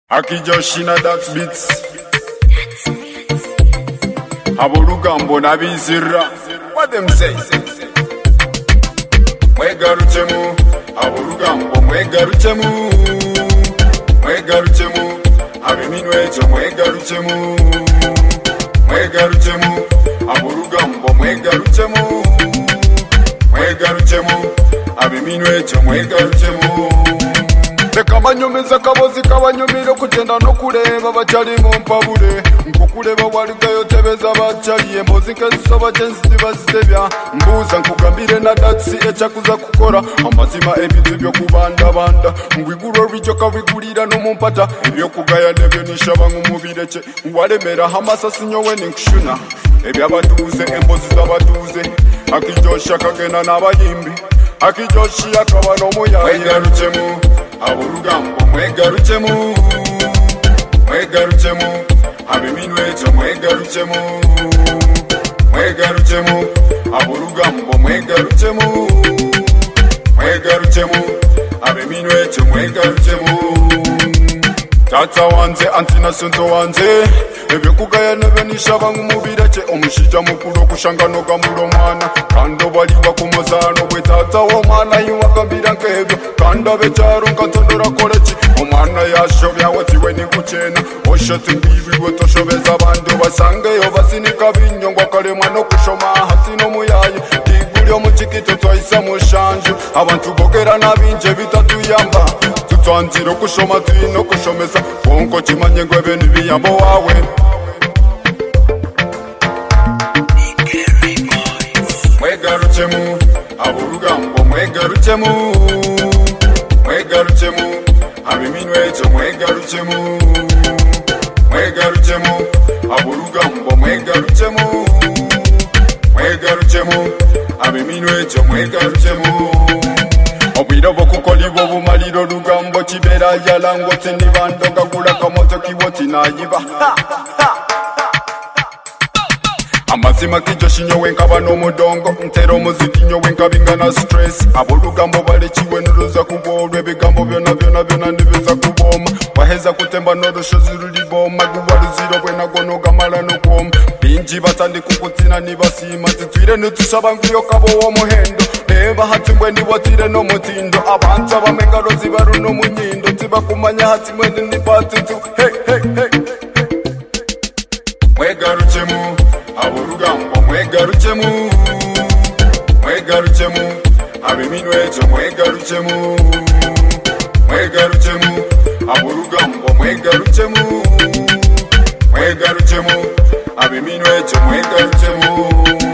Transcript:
Akijoshina that's beats Abolugambo nabizira. What them say? Mwegaruchemu Abolugambo mwegaruchemu Mwegaruchemu Abiminwecho mwegaruchemu Mwegaruchemu Abolugambo mwegaruchemu Mwegaruchemu Abiminwecho mwegaruchemu. Tekabanyumiza kabozi kabanyumira kugenda no kureba bacari mu mpabure nkukureba waligayo tebeza bacari embozi kezisaba jensi zibazitebya mbuza nkugambire na datsi echakuza kukora amazima ebintu byo kubandabanda ngwiguro bijoka bigurira no mumpata ebyo kugaya nebyo nishaba nk'umubireke walemera hamasa sinyowe ninkushuna ebyabatuze embozi z'abatuze akijosha kagena n'abayimbi akijoshi akaba n'omuyaye. Mwegaruchemu Abolugambo mwegaruchemu Mwegaruchemu Abiminwecho mwegaruchemu Mwegaruchemu Abolugambo mwegaruchemu Mwegaruchemu Abiminwecho mwegaruchemu. Tata wanze antina sonto wanze ebyo kugaya nebyo nishaba nk'umubireke omushija mukuru okushangano gamulo mwana kandi obaliwa ku muzaano gwe tata w'omwana yiwagambira nk'ebyo kandi abekyalo nkatondora koleki omwana yashobya wetiwe nikukyena oshoti ngwibiwe toshobeza abandi obasangeyo basinika binnyo ngwakalemwa n'okushoma hati n'omuyayi liguli omukikito twayisa mushanje abantu bogera nabinje bitatuyamba tutwanzira okushoma tuyina okushomesa konko kimanye ngwebe nibiyambo wawe. Mwegaruchemu Abolugambo mwegaruchemu Mwegaruchemu Abiminwecho mwegaruchemu Mwegaruchemu Abolugambo mwegaruchemu Mwegaruchemu Abiminwecho mwegaruchemu. Obwira bw'okukoliba obumaliro lugambo kibeera yalango tsinibando gagula kamoto kiwoti nayiba amazima kijoshi nyowe nkaba n'omudongo ntera omuziki nyowe nkabingana stress abolugambo balekiwe noluza kubwolwa ebigambo byona byona byona ndibiza kuboma waheza kutemba n'olushozi luliboma guba luziro bwenago nogamala n'okwoma bingi batandika okutina nibasiima titwire nitusaba nkuyokabo w'omuhendo neba hati mbwe niwotire n'omutindo abantu abamengalo zibaru n'omunyindo tibakumanya hati mwene nipatitu hey hey hey. Mwegaruchemu Abolugambo mwegaruchemu Mwegaruchemu Abiminwecho mwegaruchemu Mwegaruchemu Abolugambo mwegaruchemu Mwegaruchemu Abiminwecho mwegaruchemu.